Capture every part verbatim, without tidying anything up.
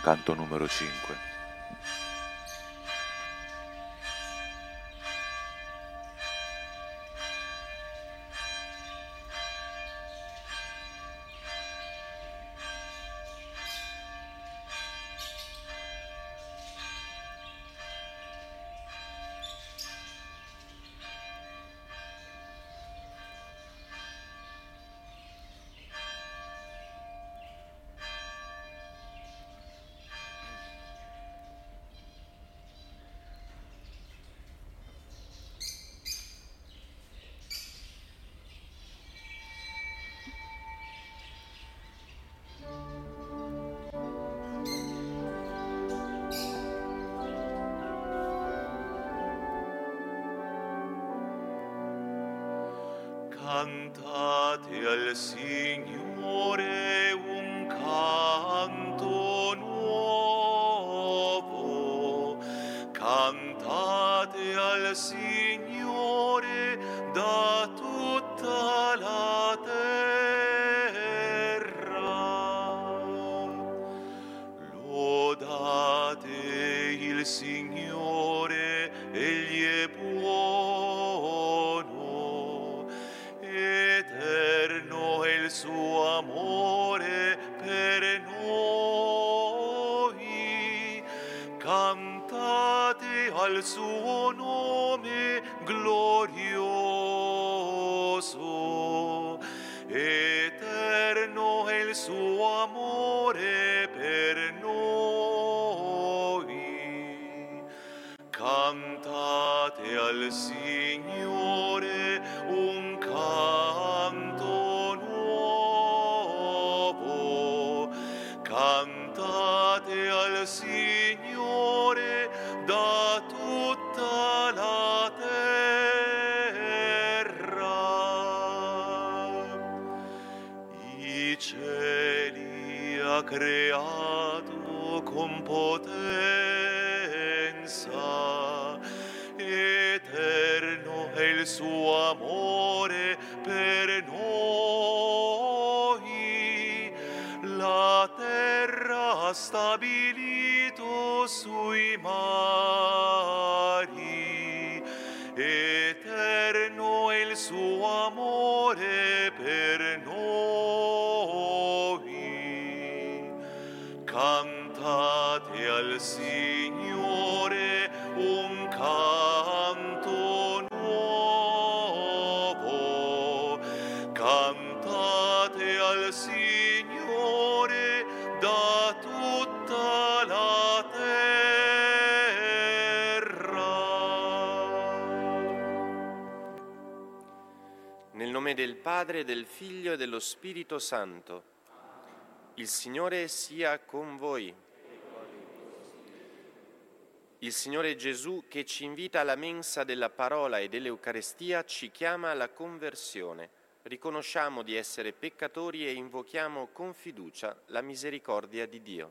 canto numero cinque. Cantate al Signore un canto nuovo, cantate al Signore da tutta la terra. Lodate il Signore, egli è buono, eterno è il suo amore per noi. Cantate al suo nome glorioso, eterno è il suo amore per noi. Cantate al Signore un canto nuovo, cantate al Signore da tutta la terra. I cieli ha creato con potenza, eterno è il suo amore per noi. La terra ha stabilito sui mari, eterno è il suo amore per noi. Cantate al Signore un canto nuovo, cantate al Signore da tutta la terra. Nel nome del Padre, del Figlio e dello Spirito Santo. Il Signore sia con voi. Il Signore Gesù, che ci invita alla mensa della parola e dell'Eucarestia, ci chiama alla conversione. Riconosciamo di essere peccatori e invochiamo con fiducia la misericordia di Dio.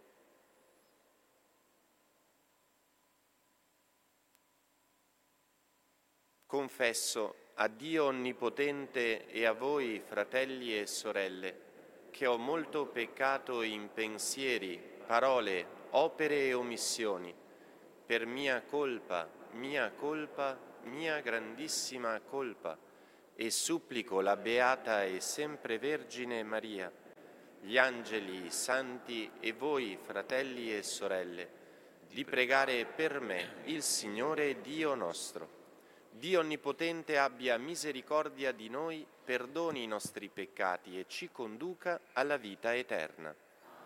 Confesso a Dio Onnipotente e a voi, fratelli e sorelle, che ho molto peccato in pensieri, parole, opere e omissioni, per mia colpa, mia colpa, mia grandissima colpa, e supplico la Beata e sempre Vergine Maria, gli angeli, i santi e voi, fratelli e sorelle, di pregare per me il Signore Dio nostro. Dio Onnipotente abbia misericordia di noi, perdoni i nostri peccati e ci conduca alla vita eterna.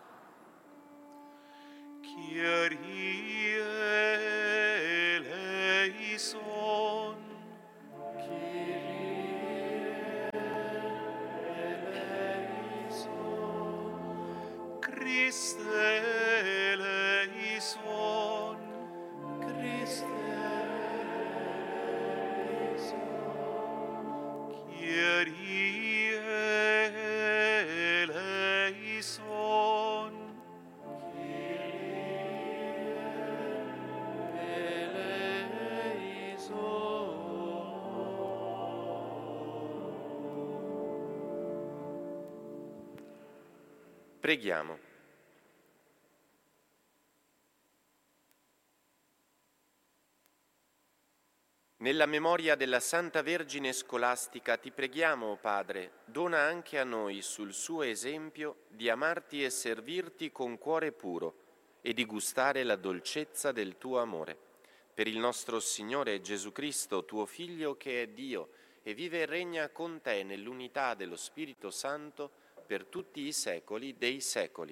Kyrie eleison, Kyrie eleison, Christe eleison, Christe eleison, Kyrie eleison. Preghiamo. Nella memoria della Santa Vergine Scolastica ti preghiamo, Padre, dona anche a noi sul suo esempio di amarti e servirti con cuore puro e di gustare la dolcezza del tuo amore. Per il nostro Signore Gesù Cristo, tuo Figlio, che è Dio e vive e regna con te nell'unità dello Spirito Santo per tutti i secoli dei secoli.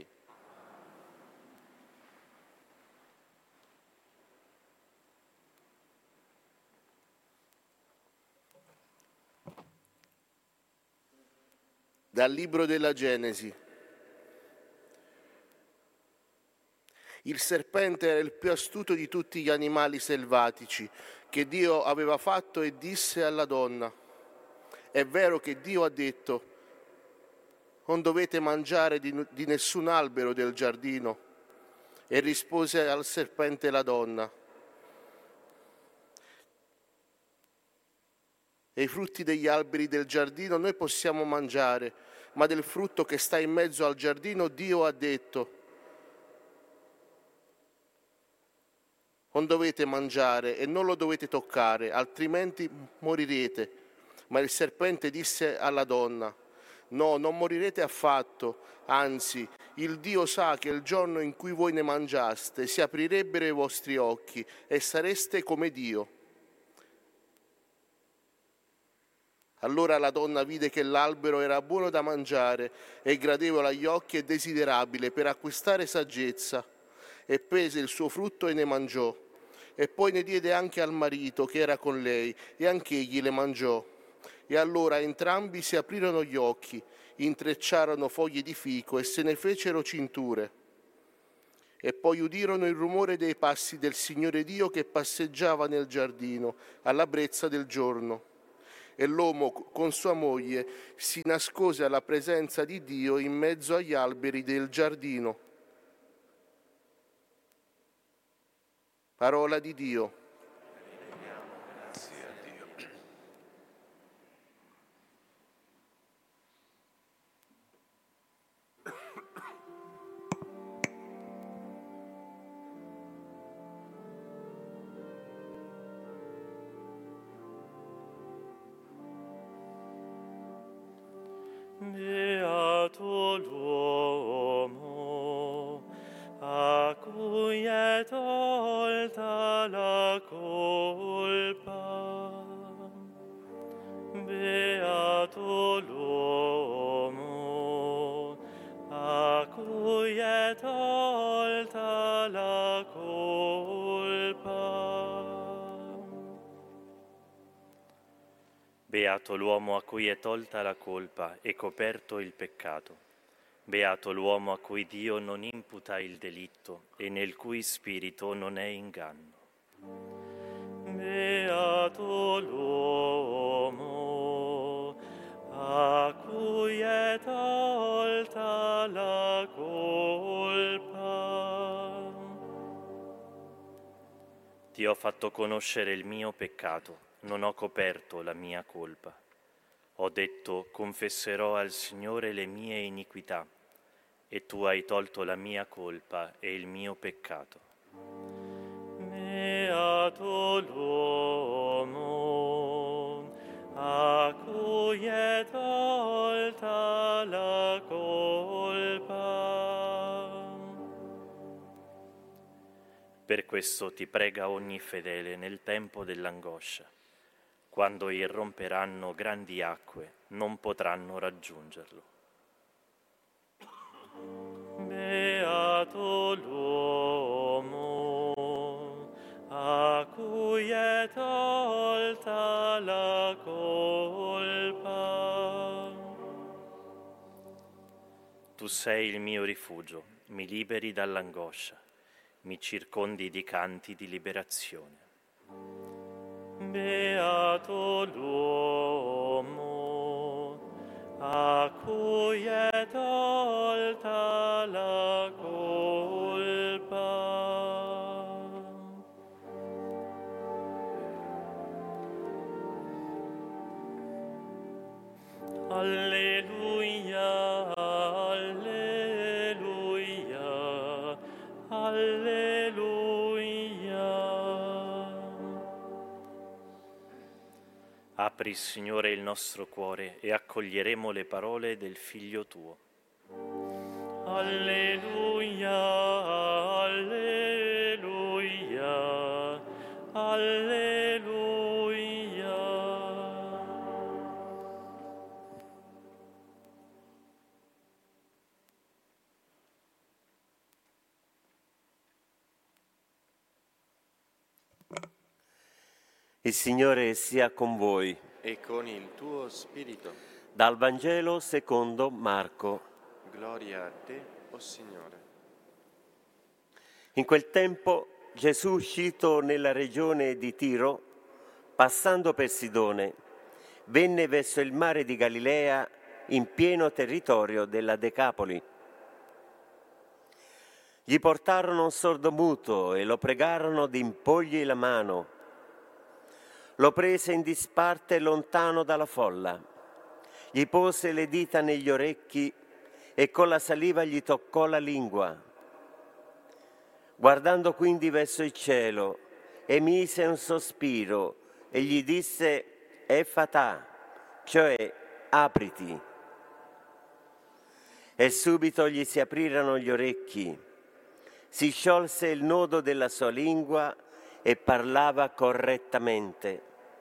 Dal libro della Genesi. Il serpente era il più astuto di tutti gli animali selvatici che Dio aveva fatto e disse alla donna: è vero che Dio ha detto: non dovete mangiare di, di nessun albero del giardino? E rispose al serpente la donna: e i frutti degli alberi del giardino noi possiamo mangiare, ma del frutto che sta in mezzo al giardino Dio ha detto: non dovete mangiare e non lo dovete toccare, altrimenti morirete. Ma il serpente disse alla donna: no, non morirete affatto, anzi, il Dio sa che il giorno in cui voi ne mangiaste si aprirebbero i vostri occhi e sareste come Dio. Allora la donna vide che l'albero era buono da mangiare e gradevole agli occhi e desiderabile per acquistare saggezza, e prese il suo frutto e ne mangiò. E poi ne diede anche al marito che era con lei, e anch'egli le mangiò. E allora entrambi si aprirono gli occhi, intrecciarono foglie di fico e se ne fecero cinture. E poi udirono il rumore dei passi del Signore Dio che passeggiava nel giardino alla brezza del giorno. E l'uomo con sua moglie si nascose alla presenza di Dio in mezzo agli alberi del giardino. Parola di Dio. Grazie a Dio. Beato l'uomo a cui è tolta la colpa. Beato l'uomo a cui è tolta la colpa. Beato l'uomo a cui è tolta la colpa e coperto il peccato. Beato l'uomo a cui Dio non imputa il delitto e nel cui spirito non è inganno. Beato l'uomo a cui è tolta la colpa. Ti ho fatto conoscere il mio peccato, non ho coperto la mia colpa. Ho detto: confesserò al Signore le mie iniquità, e tu hai tolto la mia colpa e il mio peccato. Beato l'uomo a cui è tolta la colpa. Per questo ti prega ogni fedele nel tempo dell'angoscia. Quando irromperanno grandi acque, non potranno raggiungerlo. Beato l'uomo a cui è tolta la colpa. Tu sei il mio rifugio, mi liberi dall'angoscia, mi circondi di canti di liberazione. Beato l'uomo a cui è tolta la colpa. Alleluia, alleluia, alleluia. Apri, Signore, il nostro cuore e accoglieremo le parole del Figlio tuo. Alleluia, alleluia, alleluia. Il Signore sia con voi. E con il tuo spirito. Dal Vangelo secondo Marco. Gloria a te, o Signore. In quel tempo Gesù, uscito nella regione di Tiro, passando per Sidone, venne verso il mare di Galilea in pieno territorio della Decapoli. Gli portarono un sordomuto e lo pregarono di impogli la mano. Lo prese in disparte lontano dalla folla, gli pose le dita negli orecchi e con la saliva gli toccò la lingua. Guardando quindi verso il cielo, emise un sospiro e gli disse Effatà, cioè apriti. E subito gli si aprirono gli orecchi, si sciolse il nodo della sua lingua e parlava correttamente.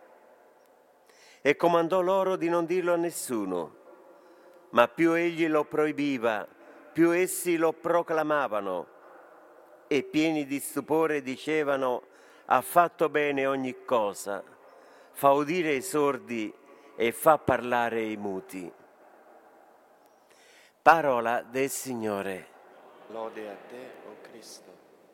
E comandò loro di non dirlo a nessuno, ma più egli lo proibiva, più essi lo proclamavano, e pieni di stupore dicevano: ha fatto bene ogni cosa, fa udire i sordi e fa parlare i muti. Parola del Signore. Lode a te, o Cristo.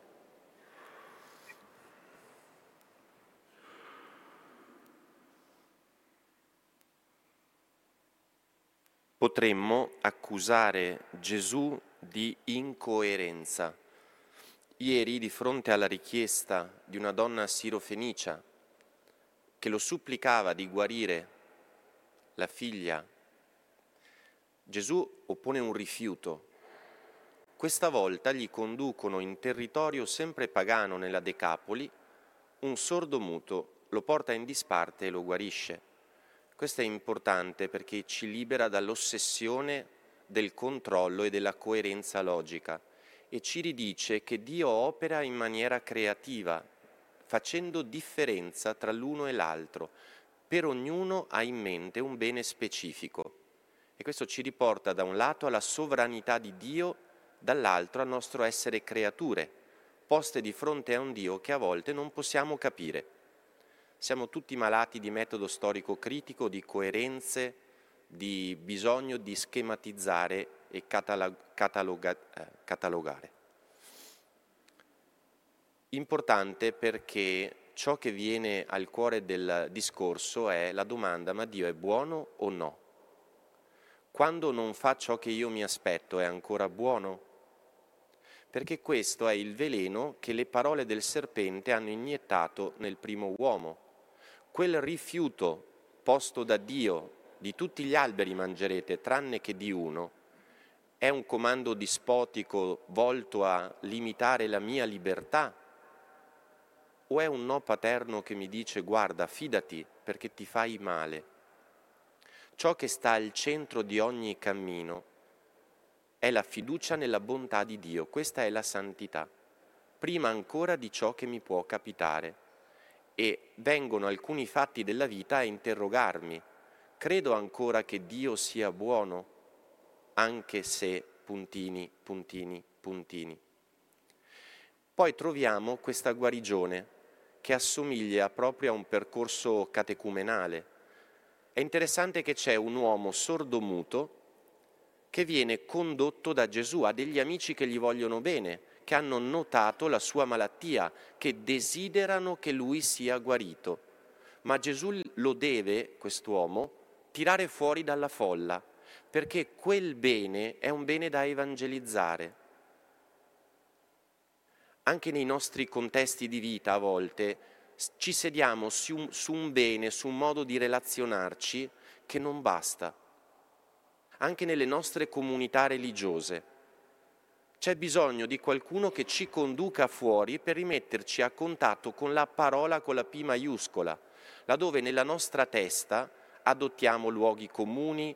Potremmo accusare Gesù di incoerenza. Ieri, di fronte alla richiesta di una donna sirofenicia che lo supplicava di guarire la figlia, Gesù oppone un rifiuto. Questa volta gli conducono in territorio sempre pagano nella Decapoli un sordomuto, lo porta in disparte e lo guarisce. Questo è importante perché ci libera dall'ossessione del controllo e della coerenza logica e ci ridice che Dio opera in maniera creativa, facendo differenza tra l'uno e l'altro. Per ognuno ha in mente un bene specifico. E questo ci riporta da un lato alla sovranità di Dio, dall'altro al nostro essere creature, poste di fronte a un Dio che a volte non possiamo capire. Siamo tutti malati di metodo storico critico, di coerenze, di bisogno di schematizzare e cataloga, eh, catalogare. Importante perché ciò che viene al cuore del discorso è la domanda: ma Dio è buono o no? Quando non fa ciò che io mi aspetto, è ancora buono? Perché questo è il veleno che le parole del serpente hanno iniettato nel primo uomo. Quel rifiuto posto da Dio: di tutti gli alberi mangerete tranne che di uno, è un comando dispotico volto a limitare la mia libertà? O è un no paterno che mi dice: guarda, fidati perché ti fai male? Ciò che sta al centro di ogni cammino è la fiducia nella bontà di Dio. Questa è la santità, prima ancora di ciò che mi può capitare. E vengono alcuni fatti della vita a interrogarmi: credo ancora che Dio sia buono, anche se puntini, puntini, puntini. Poi troviamo questa guarigione che assomiglia proprio a un percorso catecumenale. È interessante che c'è un uomo sordomuto che viene condotto da Gesù, ha degli amici che gli vogliono bene, che hanno notato la sua malattia, che desiderano che lui sia guarito. Ma Gesù lo deve, quest'uomo, tirare fuori dalla folla, perché quel bene è un bene da evangelizzare. Anche nei nostri contesti di vita a volte ci sediamo su un, su un bene, su un modo di relazionarci che non basta. Anche nelle nostre comunità religiose c'è bisogno di qualcuno che ci conduca fuori per rimetterci a contatto con la parola con la P maiuscola, laddove nella nostra testa adottiamo luoghi comuni,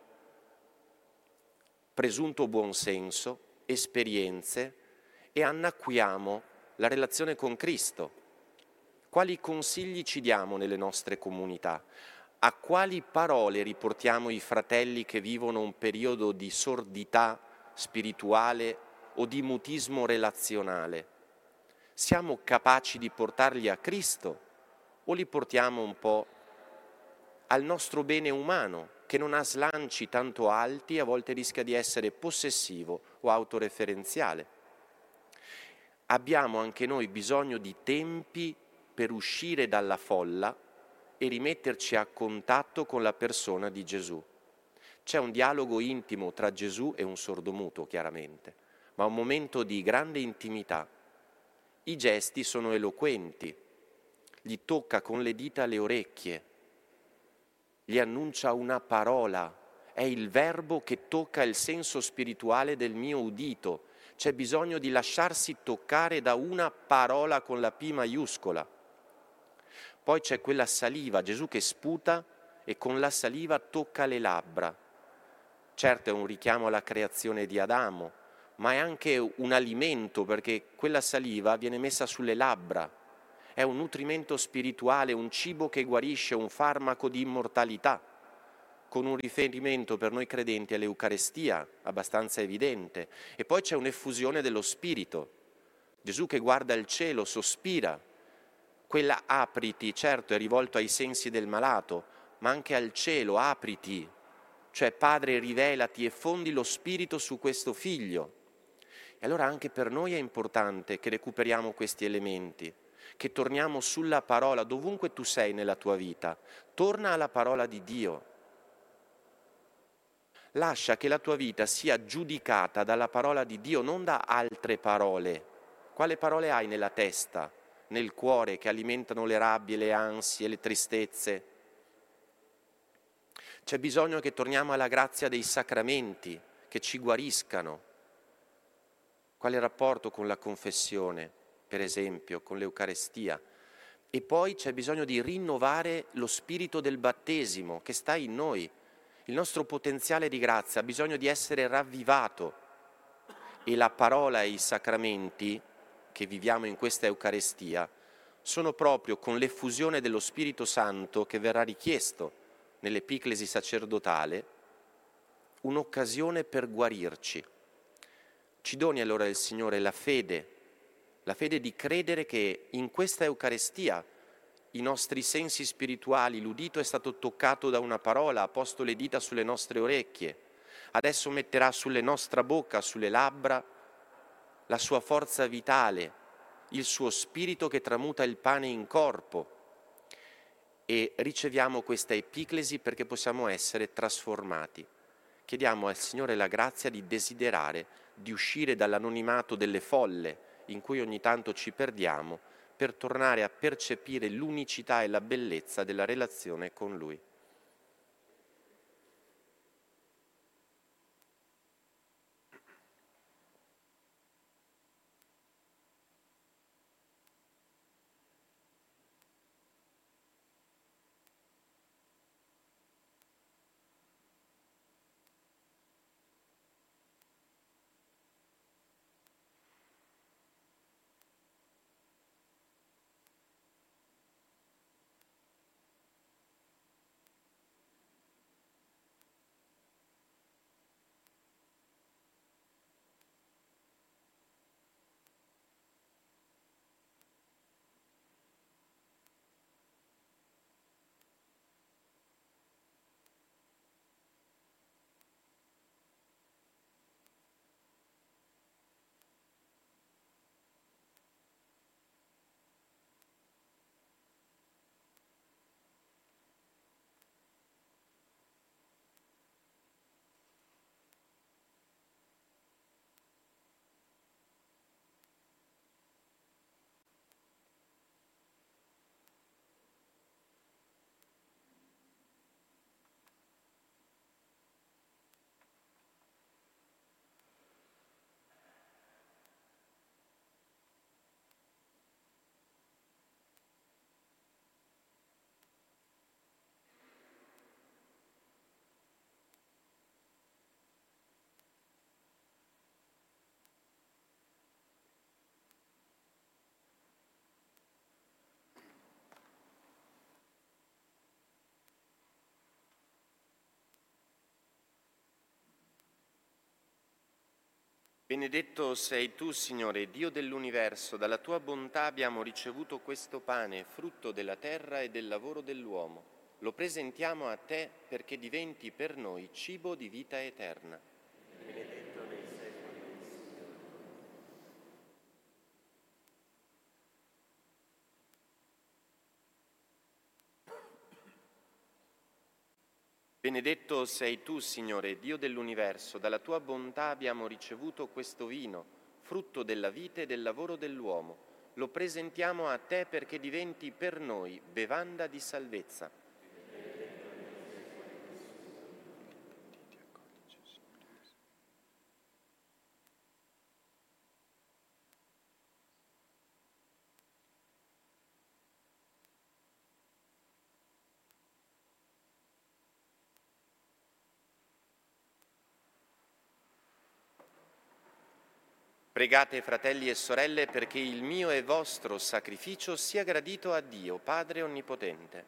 presunto buonsenso, esperienze e annacquiamo la relazione con Cristo. Quali consigli ci diamo nelle nostre comunità? A quali parole riportiamo i fratelli che vivono un periodo di sordità spirituale o di mutismo relazionale? Siamo capaci di portarli a Cristo o li portiamo un po' al nostro bene umano, che non ha slanci tanto alti e a volte rischia di essere possessivo o autoreferenziale? Abbiamo anche noi bisogno di tempi per uscire dalla folla e rimetterci a contatto con la persona di Gesù. C'è un dialogo intimo tra Gesù e un sordomuto, chiaramente, ma un momento di grande intimità. I gesti sono eloquenti, gli tocca con le dita le orecchie, gli annuncia una parola, è il verbo che tocca il senso spirituale del mio udito. C'è bisogno di lasciarsi toccare da una parola con la P maiuscola. Poi c'è quella saliva, Gesù che sputa e con la saliva tocca le labbra. Certo è un richiamo alla creazione di Adamo, ma è anche un alimento, perché quella saliva viene messa sulle labbra. È un nutrimento spirituale, un cibo che guarisce, un farmaco di immortalità, con un riferimento per noi credenti all'Eucarestia, abbastanza evidente. E poi c'è un'effusione dello Spirito. Gesù che guarda il cielo, sospira. Quella apriti, certo, è rivolto ai sensi del malato, ma anche al cielo, apriti. Cioè, Padre, rivelati e fondi lo Spirito su questo Figlio. E allora anche per noi è importante che recuperiamo questi elementi, che torniamo sulla parola, dovunque tu sei nella tua vita, torna alla parola di Dio. Lascia che la tua vita sia giudicata dalla parola di Dio, non da altre parole. Quale parole hai nella testa, nel cuore, che alimentano le rabbie, le ansie, le tristezze? C'è bisogno che torniamo alla grazia dei sacramenti, che ci guariscano. Quale rapporto con la confessione, per esempio, con l'Eucarestia? E poi c'è bisogno di rinnovare lo spirito del battesimo che sta in noi. Il nostro potenziale di grazia ha bisogno di essere ravvivato e la parola e i sacramenti che viviamo in questa Eucarestia sono proprio con l'effusione dello Spirito Santo che verrà richiesto nell'epiclesi sacerdotale un'occasione per guarirci. Ci doni allora il Signore la fede, la fede di credere che in questa Eucarestia i nostri sensi spirituali, l'udito è stato toccato da una parola, ha posto le dita sulle nostre orecchie, adesso metterà sulle nostre bocca, sulle labbra, la sua forza vitale, il suo spirito che tramuta il pane in corpo, e riceviamo questa epiclesi perché possiamo essere trasformati. Chiediamo al Signore la grazia di desiderare di uscire dall'anonimato delle folle in cui ogni tanto ci perdiamo, per tornare a percepire l'unicità e la bellezza della relazione con Lui. Benedetto sei tu, Signore, Dio dell'universo, dalla tua bontà abbiamo ricevuto questo pane, frutto della terra e del lavoro dell'uomo. Lo presentiamo a te perché diventi per noi cibo di vita eterna. Benedetto nei secoli. Benedetto sei tu, Signore, Dio dell'universo, dalla tua bontà abbiamo ricevuto questo vino, frutto della vita e del lavoro dell'uomo. Lo presentiamo a te perché diventi per noi bevanda di salvezza. Pregate, fratelli e sorelle, perché il mio e vostro sacrificio sia gradito a Dio, Padre Onnipotente.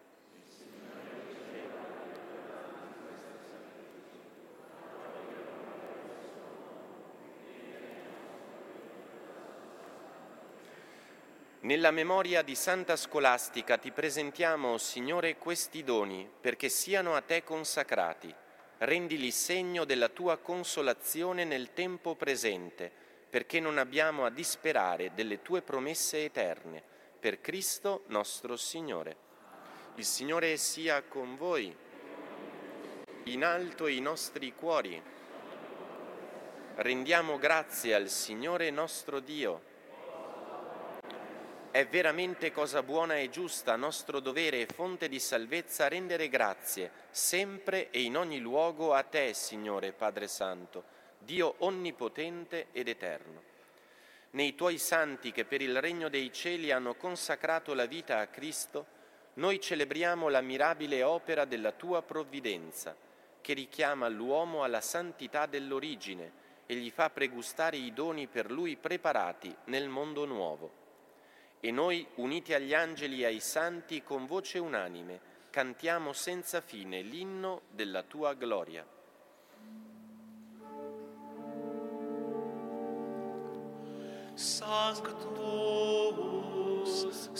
Nella memoria di Santa Scolastica ti presentiamo, Signore, questi doni, perché siano a te consacrati. Rendili segno della tua consolazione nel tempo presente, perché non abbiamo a disperare delle tue promesse eterne, per Cristo nostro Signore. Il Signore sia con voi, in alto i nostri cuori. Rendiamo grazie al Signore nostro Dio. È veramente cosa buona e giusta, nostro dovere e fonte di salvezza, rendere grazie, sempre e in ogni luogo a te, Signore Padre Santo, Dio onnipotente ed eterno. Nei tuoi santi che per il regno dei cieli hanno consacrato la vita a Cristo, noi celebriamo la mirabile opera della tua provvidenza, che richiama l'uomo alla santità dell'origine e gli fa pregustare i doni per lui preparati nel mondo nuovo. E noi, uniti agli angeli e ai santi, con voce unanime, cantiamo senza fine l'inno della tua gloria. Sanctus,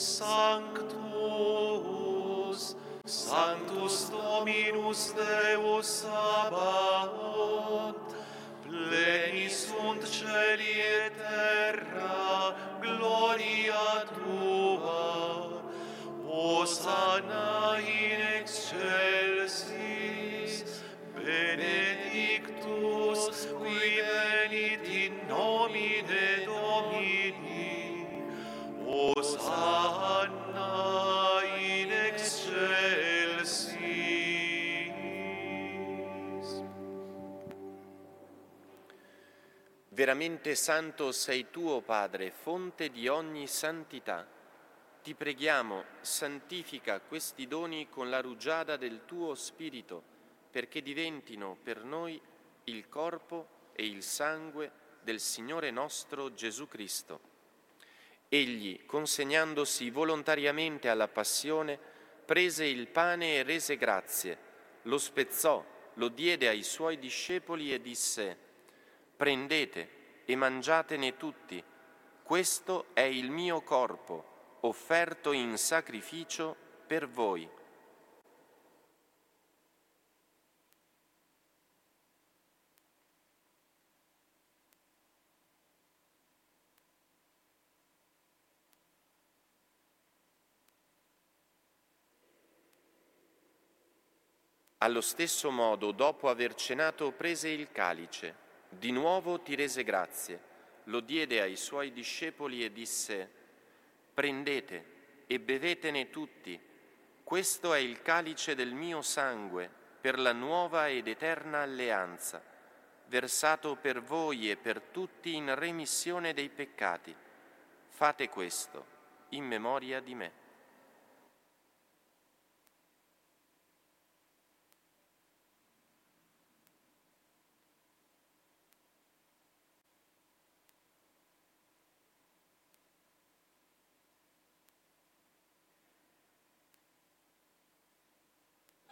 Sanctus, Sanctus Dominus Deus Sabaoth, plenis sunt celi et terra, gloria tua, Hosanna in excelsis, benedictus qui venit in nomine Domini, Hosanna in excelsis. Veramente santo sei tu, o Padre, fonte di ogni santità. Ti preghiamo, santifica questi doni con la rugiada del tuo Spirito, perché diventino per noi il corpo e il sangue del Signore nostro Gesù Cristo. Egli, consegnandosi volontariamente alla passione, prese il pane e rese grazie, lo spezzò, lo diede ai suoi discepoli e disse: prendete e mangiatene tutti, questo è il mio corpo, offerto in sacrificio per voi. Allo stesso modo, dopo aver cenato, prese il calice. Di nuovo ti rese grazie, lo diede ai suoi discepoli e disse: prendete e bevetene tutti, questo è il calice del mio sangue per la nuova ed eterna alleanza, versato per voi e per tutti in remissione dei peccati. Fate questo in memoria di me.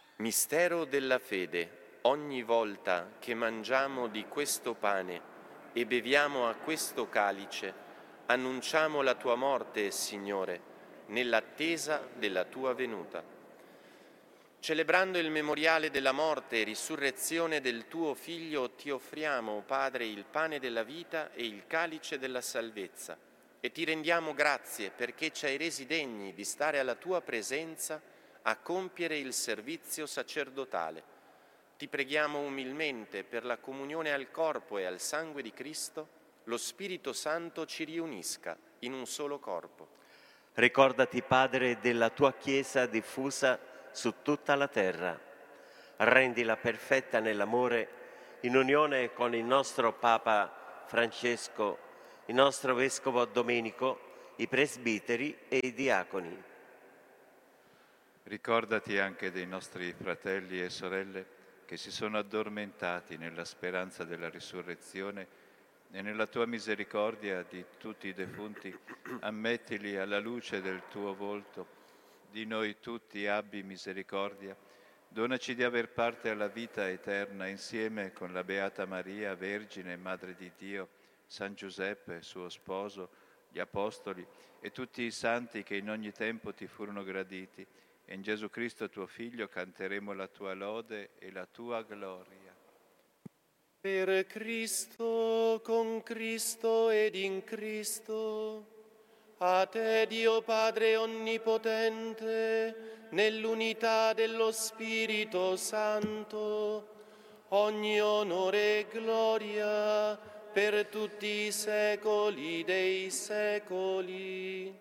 Mistero della fede. Ogni volta che mangiamo di questo pane e beviamo a questo calice, annunciamo la tua morte, Signore, nell'attesa della tua venuta. Celebrando il memoriale della morte e risurrezione del tuo Figlio, ti offriamo, o Padre, il pane della vita e il calice della salvezza, e ti rendiamo grazie perché ci hai resi degni di stare alla tua presenza a compiere il servizio sacerdotale. Ti preghiamo umilmente per la comunione al corpo e al sangue di Cristo, lo Spirito Santo ci riunisca in un solo corpo. Ricordati, Padre, della tua Chiesa diffusa su tutta la terra. Rendila perfetta nell'amore, in unione con il nostro Papa Francesco, il nostro Vescovo Domenico, i presbiteri e i diaconi. Ricordati anche dei nostri fratelli e sorelle che si sono addormentati nella speranza della risurrezione e nella tua misericordia di tutti i defunti, ammettili alla luce del tuo volto. Di noi tutti abbi misericordia. Donaci di aver parte alla vita eterna insieme con la Beata Maria, Vergine e Madre di Dio, San Giuseppe, suo sposo, gli Apostoli e tutti i santi che in ogni tempo ti furono graditi. E in Gesù Cristo, tuo Figlio, canteremo la tua lode e la tua gloria. Per Cristo, con Cristo ed in Cristo, a te, Dio Padre Onnipotente, nell'unità dello Spirito Santo, ogni onore e gloria per tutti i secoli dei secoli.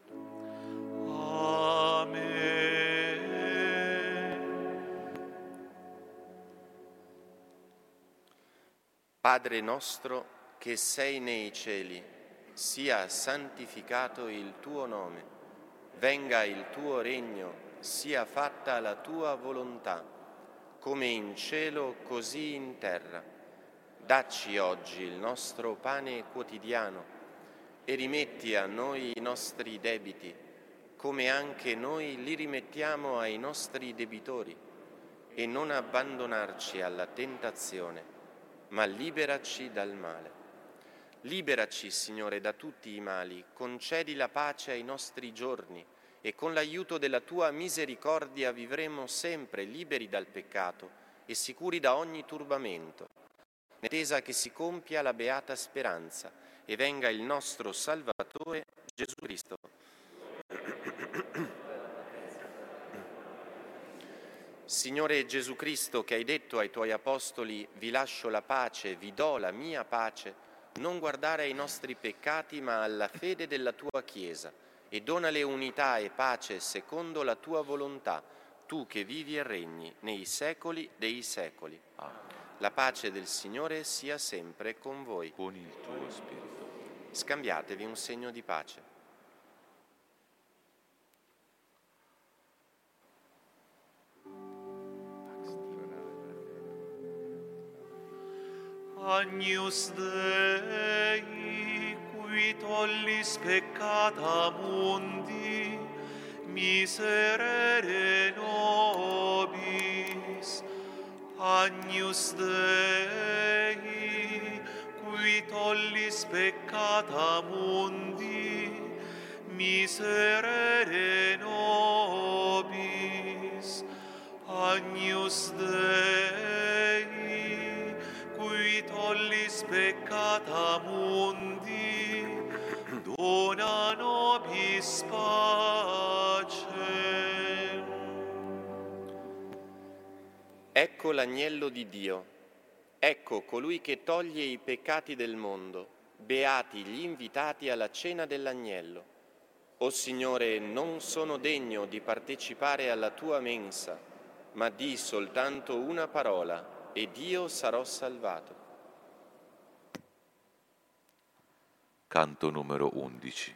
Amen. Padre nostro che sei nei cieli, sia santificato il tuo nome, venga il tuo regno, sia fatta la tua volontà, come in cielo così in terra. Dacci oggi il nostro pane quotidiano e rimetti a noi i nostri debiti, come anche noi li rimettiamo ai nostri debitori, e non abbandonarci alla tentazione, ma liberaci dal male. Liberaci, Signore, da tutti i mali, concedi la pace ai nostri giorni e con l'aiuto della tua misericordia vivremo sempre liberi dal peccato e sicuri da ogni turbamento, in attesa che si compia la beata speranza e venga il nostro Salvatore Gesù Cristo. Signore Gesù Cristo, che hai detto ai tuoi apostoli: vi lascio la pace, vi do la mia pace, non guardare ai nostri peccati ma alla fede della tua Chiesa, e donale unità e pace secondo la tua volontà, tu che vivi e regni nei secoli dei secoli. Amen. La pace del Signore sia sempre con voi. Con il tuo spirito. Scambiatevi un segno di pace. Agnus Dei, qui tollis peccata mundi, miserere nobis. Agnus Dei, qui tollis peccata mundi, miserere nobis. Agnus Dei, qui tollis peccata mundi, dona nobis pace. Ecco l'agnello di Dio, ecco colui che toglie i peccati del mondo, beati gli invitati alla cena dell'agnello. O Signore, non sono degno di partecipare alla tua mensa, ma di soltanto una parola, ed io sarò salvato. Canto numero undici.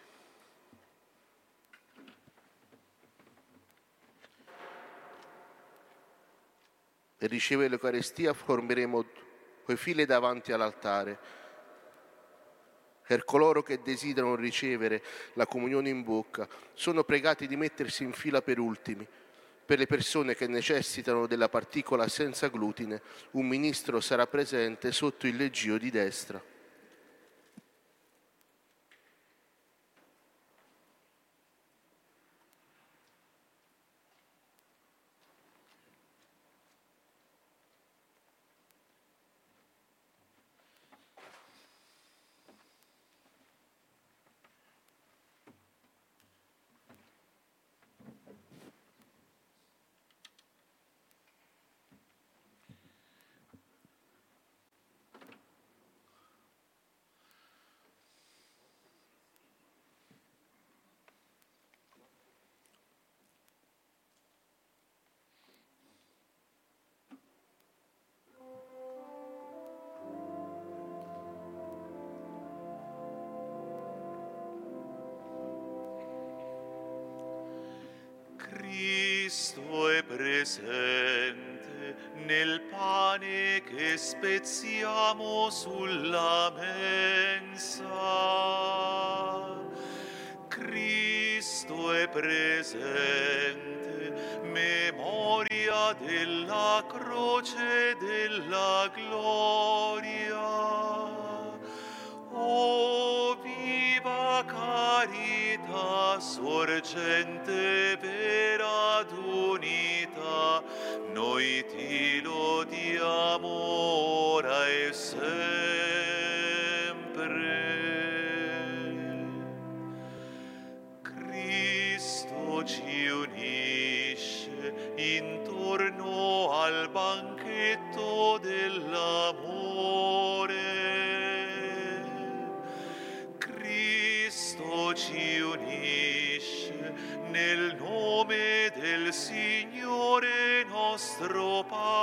Per ricevere l'Eucaristia formeremo quei file davanti all'altare. Per coloro che desiderano ricevere la comunione in bocca, sono pregati di mettersi in fila per ultimi. Per le persone che necessitano della particola senza glutine, un ministro sarà presente sotto il leggio di destra. presente nel pane che spezziamo sulla mensa. Cristo è presente, memoria della croce e della gloria. O viva carità, sorgente vera d'unità, noi ti lodiamo ora e sempre. Cristo ci unisce intorno al banchetto dell'amore. Cristo ci unisce nel nome del Signore nostro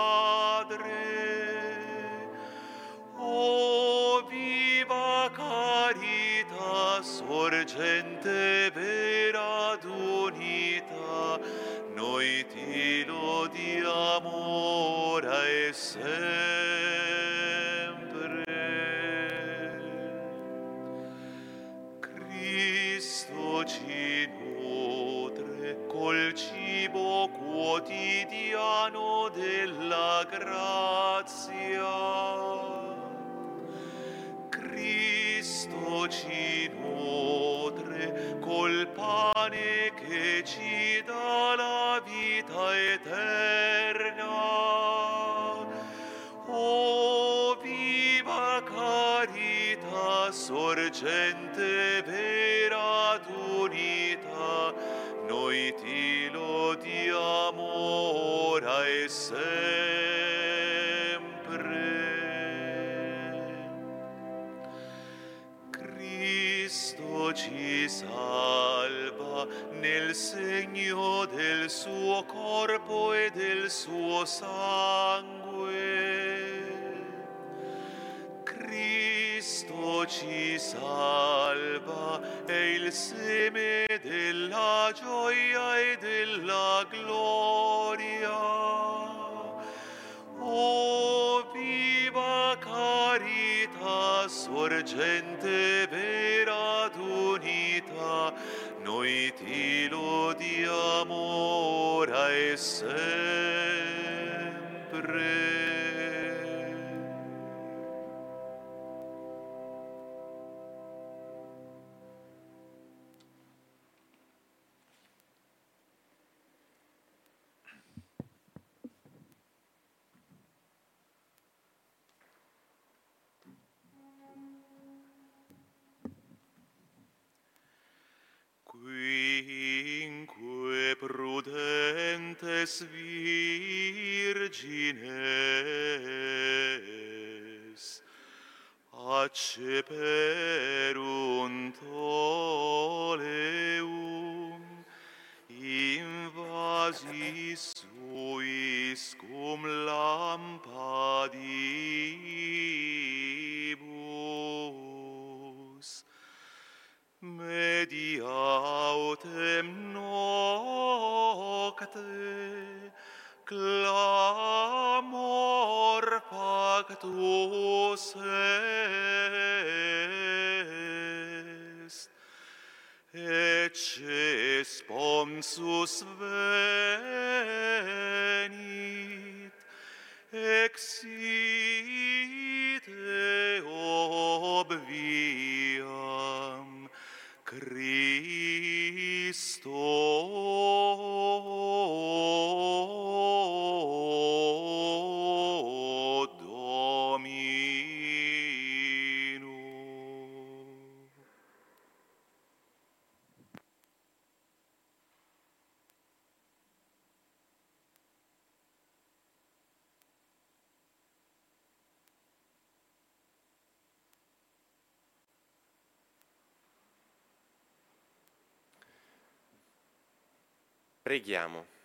Padre. O viva carità, sorgente vera d'unità, noi ti lodiamo ora e sempre. Cristo ci nutre col cibo quotidiano della grazia. Cristo ci nutre col pane che ci dà la vita eterna. O viva carità, sorgente vera d'unità, noi ti lodiamo ora e sempre. Cristo ci salva nel segno del suo corpo e del suo sangue. Cristo ci salva, è il seme della gioia e della gloria. O viva carità, sorgente vera d'unità, noi ti lodiamo ora e sempre. Quinque prudentes virgines acceperunt oleum invasis suis cum lampadibus. Media autem nocte clamor pactus est, ecce sponsus venit, exite obviam Christo Domino. Preghiamo.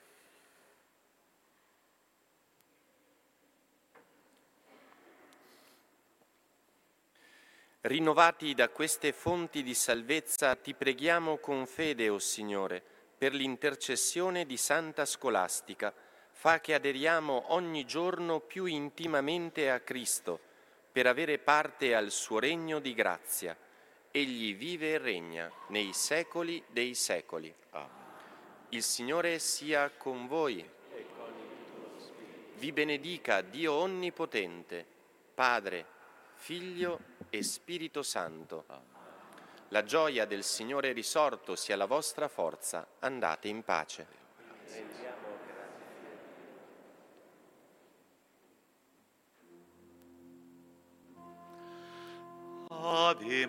Rinnovati da queste fonti di salvezza, ti preghiamo con fede, o Signore, per l'intercessione di Santa Scolastica, fa che aderiamo ogni giorno più intimamente a Cristo per avere parte al suo regno di grazia. Egli vive e regna nei secoli dei secoli. Amen. Il Signore sia con voi. Vi benedica Dio Onnipotente, Padre, Figlio e Spirito Santo. La gioia del Signore risorto sia la vostra forza. Andate in pace. Ave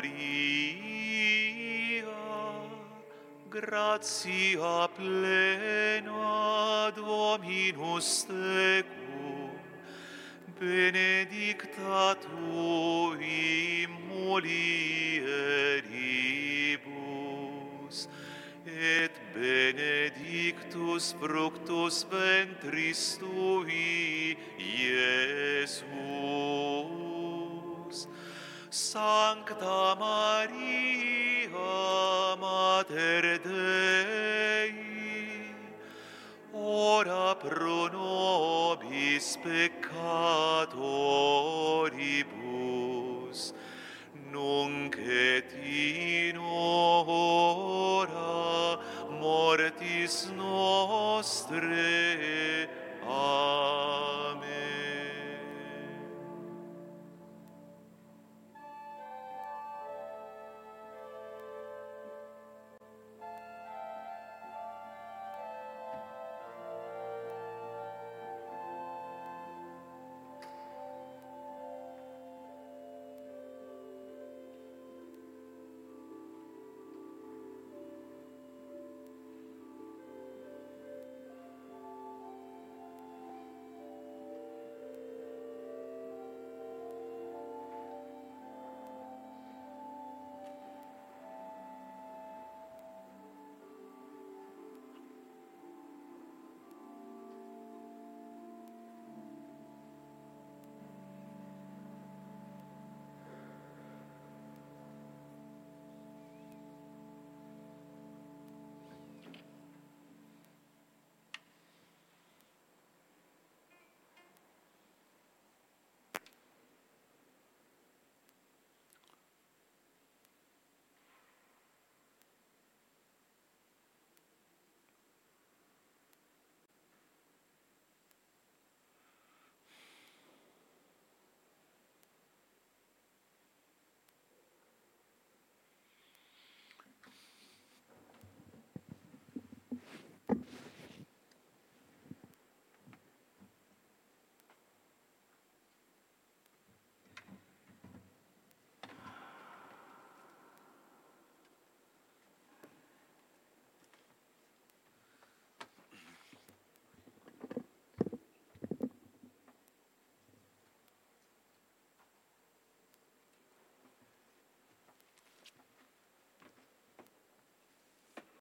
Maria, gratia plena, Dominus tecum, benedicta tu in mulieribus, et benedictus fructus ventris tui, Iesus. Sancta Maria, Mater Dei, ora pro nobis peccatoribus, nunc et in hora mortis nostre.